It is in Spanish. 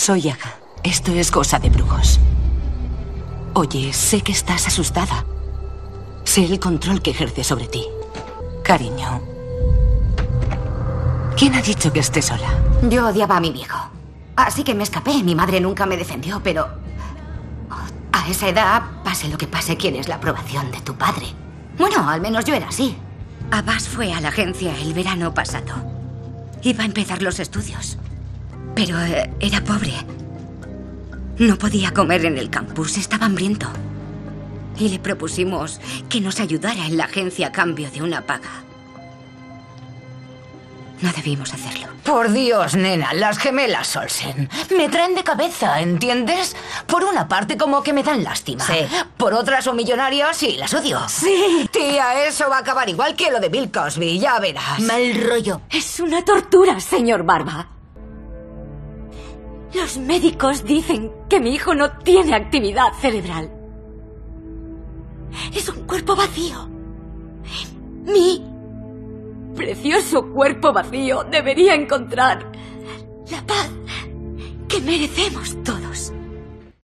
Soy Aga. Esto es cosa de brujos. Oye, sé que estás asustada. Sé el control que ejerce sobre ti. Cariño, ¿quién ha dicho que esté sola? Yo odiaba a mi viejo. Así que me escapé. Mi madre nunca me defendió, pero... a esa edad, pase lo que pase, quieres la aprobación de tu padre. Bueno, al menos yo era así. Abbas fue a la agencia el verano pasado. Iba a empezar los estudios. Pero era pobre. No podía comer en el campus, estaba hambriento. Y le propusimos que nos ayudara en la agencia a cambio de una paga. No debimos hacerlo. Por Dios, nena, las gemelas Olsen me traen de cabeza, ¿entiendes? Por una parte, como que me dan lástima. Sí. Por otra, son millonarios y las odio. Sí. Tía, eso va a acabar igual que lo de Bill Cosby, ya verás. Mal rollo. Es una tortura, señor Barba. Los médicos dicen que mi hijo no tiene actividad cerebral. Es un cuerpo vacío. Mi precioso cuerpo vacío debería encontrar la paz que merecemos todos.